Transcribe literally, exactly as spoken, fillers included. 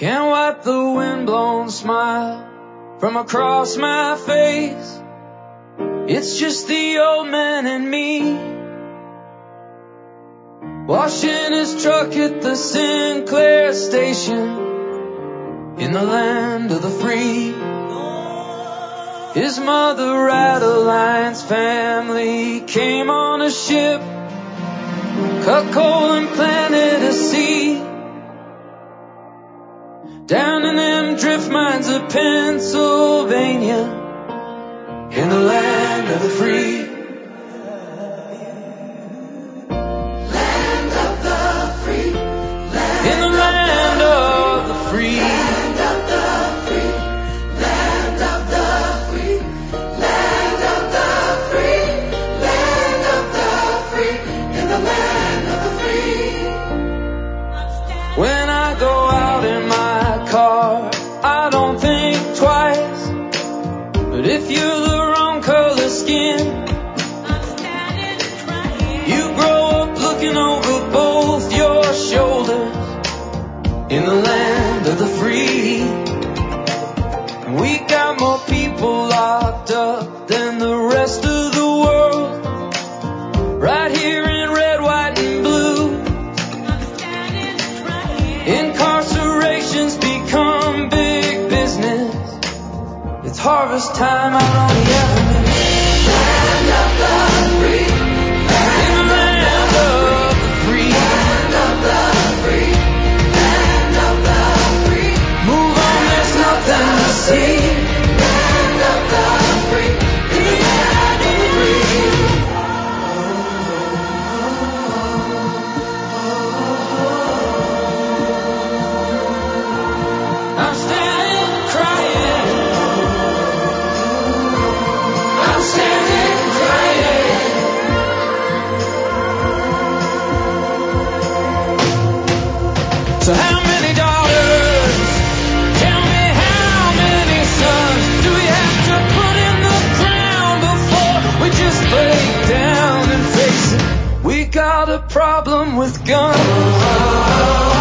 Can't wipe the windblown smile from across my face. It's just the old man and me, washing his truck at the Sinclair station in the land of the free. His mother, Adeline's family, came on a ship, cut coal and planted a seed down in them drift mines of Pennsylvania, in the land of the free. Land of the free. Land In the land of the free. Land of the free. Land of the free. Land of the free. Land of the free. In the land of the free. When I go out in my car, I don't think twice. But if you're the wrong color skin, you grow up looking over both your shoulders in the land of the free. We got more people locked up than the rest of the world, right here in red, white, and blue. Incarceration's become big business. It's harvest time out on the avenue. Land of the free. In the land of the free. Land of the free. Land of the free. Move on, there's nothing to see. Land of the free. In the land of the free. I'm standing crying. I'm standing crying. So how many daughters? Tell me how many sons do we have to put in the ground before we just lay down and face it? We got a problem with guns.